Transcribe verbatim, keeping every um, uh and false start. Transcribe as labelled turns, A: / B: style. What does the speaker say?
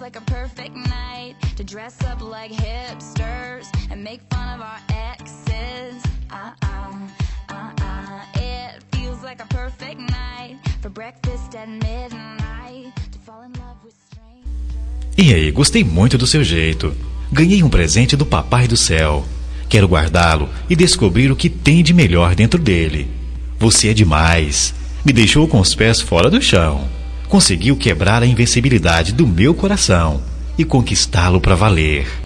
A: like a perfect night to dress up like hipsters and make fun of our exes. Uh-uh, uh-uh. It feels like a perfect night for breakfast at midnight to fall in love with strangers.
B: E aí, gostei muito do seu jeito. Ganhei um presente do Papai do Céu. Quero guardá-lo e descobrir o que tem de melhor dentro dele. Você é demais. Me deixou com os pés fora do chão. Conseguiu quebrar a invencibilidade do meu coração e conquistá-lo para valer.